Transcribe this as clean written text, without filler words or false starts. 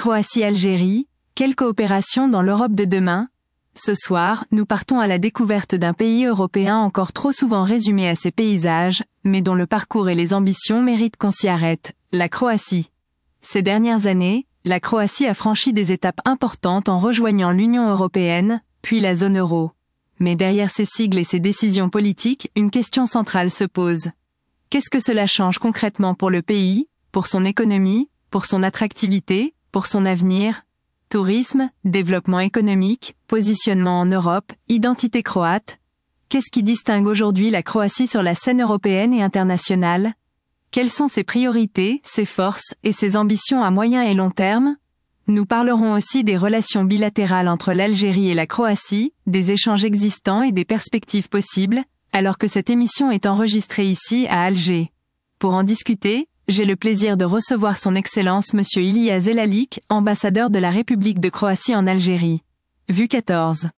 Croatie-Algérie, quelle coopération dans l'Europe de demain? Ce soir, nous partons à la découverte d'un pays européen encore trop souvent résumé à ses paysages, mais dont le parcours et les ambitions méritent qu'on s'y arrête, la Croatie. Ces dernières années, la Croatie a franchi des étapes importantes en rejoignant l'Union européenne, puis la zone euro. Mais derrière ces sigles et ces décisions politiques, une question centrale se pose. Qu'est-ce que cela change concrètement pour le pays, pour son économie, pour son attractivité, pour son avenir? Tourisme, développement économique, positionnement en Europe, identité croate. Qu'est-ce qui distingue aujourd'hui la Croatie sur la scène européenne et internationale? Quelles sont ses priorités, ses forces et ses ambitions à moyen et long terme? Nous parlerons aussi des relations bilatérales entre l'Algérie et la Croatie, des échanges existants et des perspectives possibles, alors que cette émission est enregistrée ici à Alger. Pour en discuter, j'ai le plaisir de recevoir son Excellence Monsieur Ilija Zelalić, ambassadeur de la République de Croatie en Algérie. Vue 14.